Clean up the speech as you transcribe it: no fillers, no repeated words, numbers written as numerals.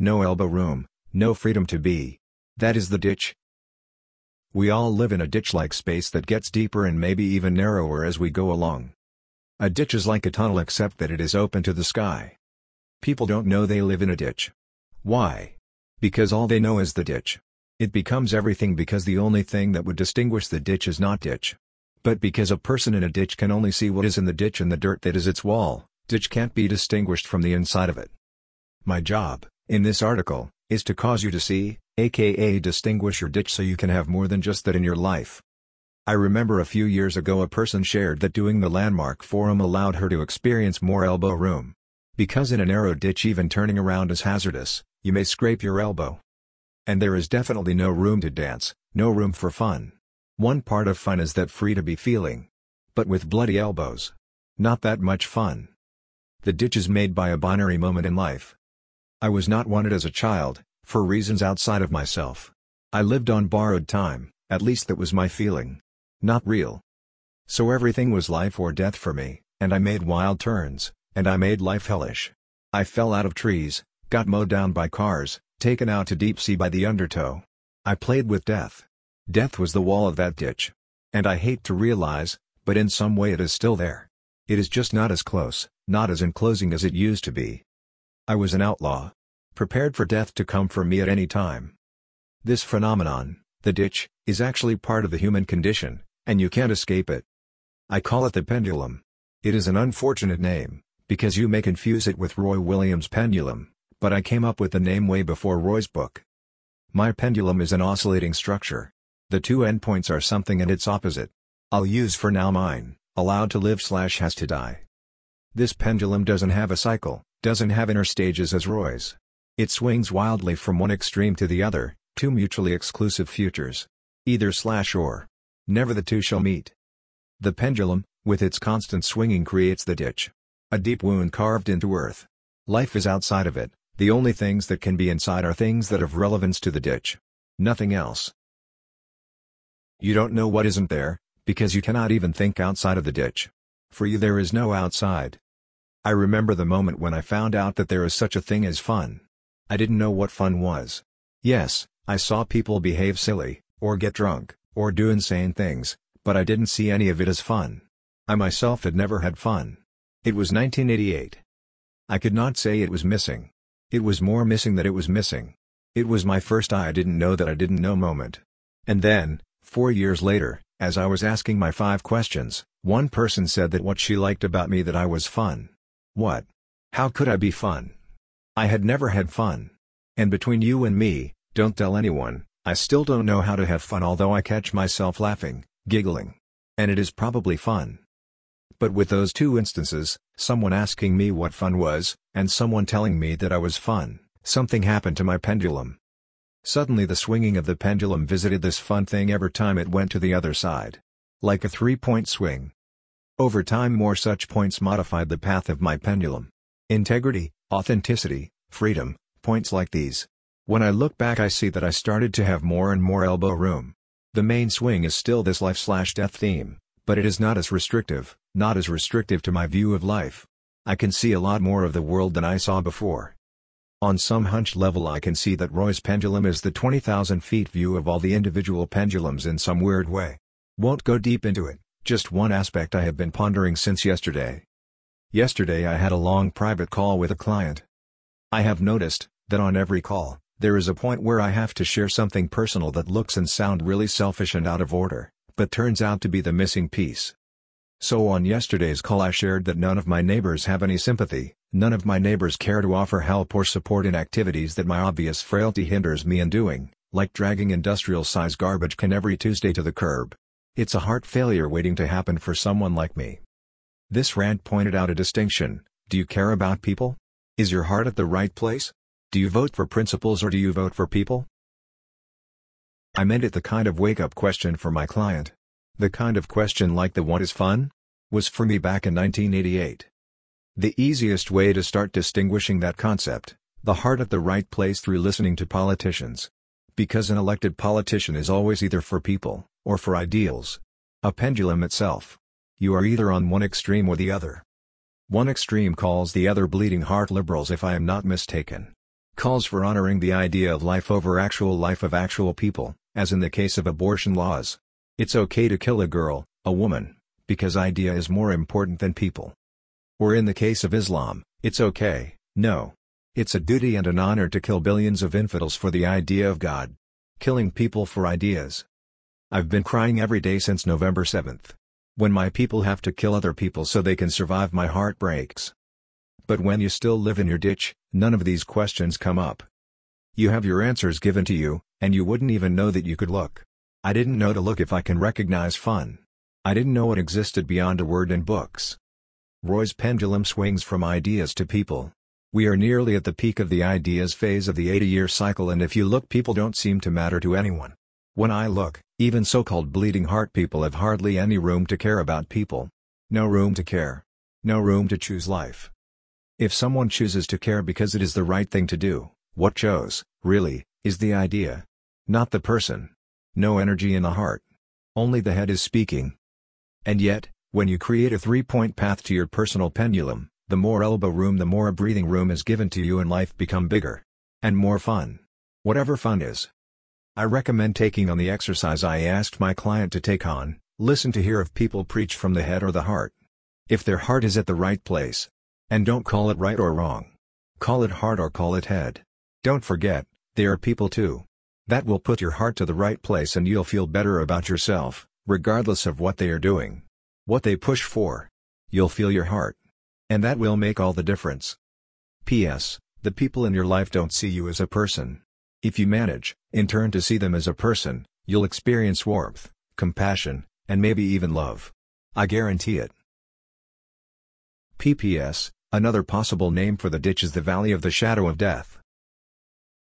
no elbow room, no freedom to be. That is the ditch. We all live in a ditch-like space that gets deeper and maybe even narrower as we go along. A ditch is like a tunnel except that it is open to the sky. People don't know they live in a ditch. Why? Because all they know is the ditch. It becomes everything because the only thing that would distinguish the ditch is not ditch. But because a person in a ditch can only see what is in the ditch and the dirt that is its wall, ditch can't be distinguished from the inside of it. My job, in this article, is to cause you to see, aka distinguish your ditch so you can have more than just that in your life. I remember a few years ago a person shared that doing the Landmark Forum allowed her to experience more elbow room. Because in a narrow ditch even turning around is hazardous, you may scrape your elbow. And there is definitely no room to dance, no room for fun. One part of fun is that free to be feeling. But with bloody elbows. Not that much fun. The ditch is made by a binary moment in life. I was not wanted as a child, for reasons outside of myself. I lived on borrowed time, at least that was my feeling. Not real. So everything was life or death for me, and I made wild turns, and I made life hellish. I fell out of trees, got mowed down by cars, taken out to deep sea by the undertow. I played with death. Death was the wall of that ditch. And I hate to realize, but in some way it is still there. It is just not as close, not as enclosing as it used to be. I was an outlaw. Prepared for death to come for me at any time. This phenomenon, the ditch, is actually part of the human condition, and you can't escape it. I call it the pendulum. It is an unfortunate name, because you may confuse it with Roy Williams' pendulum, but I came up with the name way before Roy's book. My pendulum is an oscillating structure. The two endpoints are something and its opposite. I'll use for now mine, allowed to live/has to die. This pendulum doesn't have a cycle, doesn't have inner stages as Roy's. It swings wildly from one extreme to the other, two mutually exclusive futures. Either/or. Never the two shall meet. The pendulum, with its constant swinging, creates the ditch. A deep wound carved into earth. Life is outside of it, the only things that can be inside are things that have relevance to the ditch. Nothing else. You don't know what isn't there, because you cannot even think outside of the ditch. For you there is no outside. I remember the moment when I found out that there is such a thing as fun. I didn't know what fun was. Yes, I saw people behave silly, or get drunk, or do insane things, but I didn't see any of it as fun. I myself had never had fun. It was 1988. I could not say it was missing. It was more missing that it was missing. It was my first I didn't know that I didn't know moment. And then, 4 years later, as I was asking my 5 questions, one person said that what she liked about me that I was fun. What? How could I be fun? I had never had fun. And between you and me, don't tell anyone, I still don't know how to have fun, although I catch myself laughing, giggling. And it is probably fun. But with those 2 instances, someone asking me what fun was, and someone telling me that I was fun, something happened to my pendulum. Suddenly the swinging of the pendulum visited this fun thing every time it went to the other side. Like a 3-point swing. Over time more such points modified the path of my pendulum. Integrity, authenticity, freedom, points like these. When I look back I see that I started to have more and more elbow room. The main swing is still this life/death theme, but it is not as restrictive to my view of life. I can see a lot more of the world than I saw before. On some hunch level I can see that Roy's pendulum is the 20,000 feet view of all the individual pendulums in some weird way. Won't go deep into it, just one aspect I have been pondering since yesterday. Yesterday I had a long private call with a client. I have noticed that on every call, there is a point where I have to share something personal that looks and sound really selfish and out of order, but turns out to be the missing piece. So on yesterday's call I shared that none of my neighbors have any sympathy, none of my neighbors care to offer help or support in activities that my obvious frailty hinders me in doing, like dragging industrial-size garbage can every Tuesday to the curb. It's a heart failure waiting to happen for someone like me. This rant pointed out a distinction. Do you care about people? Is your heart at the right place? Do you vote for principles or do you vote for people? I meant it the kind of wake-up question for my client. The kind of question like the "what is fun?" was for me back in 1988. The easiest way to start distinguishing that concept, the heart at the right place, through listening to politicians. Because an elected politician is always either for people, or for ideals. A pendulum itself. You are either on one extreme or the other. One extreme calls the other bleeding heart liberals if I am not mistaken. Calls for honoring the idea of life over actual life of actual people, as in the case of abortion laws. It's okay to kill a girl, a woman, because idea is more important than people. Or in the case of Islam, it's okay, no. It's a duty and an honor to kill billions of infidels for the idea of God. Killing people for ideas. I've been crying every day since November 7th. When my people have to kill other people so they can survive, my heart breaks. But when you still live in your ditch, none of these questions come up. You have your answers given to you, and you wouldn't even know that you could look. I didn't know to look if I can recognize fun. I didn't know it existed beyond a word in books. Roy's pendulum swings from ideas to people. We are nearly at the peak of the ideas phase of the 80-year cycle, and if you look, people don't seem to matter to anyone. When I look, even so-called bleeding heart people have hardly any room to care about people. No room to care. No room to choose life. If someone chooses to care because it is the right thing to do, what chose, really, is the idea. Not the person. No energy in the heart. Only the head is speaking. And yet, when you create a three-point path to your personal pendulum, the more elbow room, the more breathing room is given to you, and life become bigger. And more fun. Whatever fun is. I recommend taking on the exercise I asked my client to take on: listen to hear if people preach from the head or the heart. If their heart is at the right place. And don't call it right or wrong. Call it heart or call it head. Don't forget, they are people too. That will put your heart to the right place, and you'll feel better about yourself, regardless of what they are doing. What they push for. You'll feel your heart. And that will make all the difference. P.S. The people in your life don't see you as a person. If you manage, in turn, to see them as a person, you'll experience warmth, compassion, and maybe even love. I guarantee it. P.P.S. Another possible name for the ditch is the Valley of the Shadow of Death.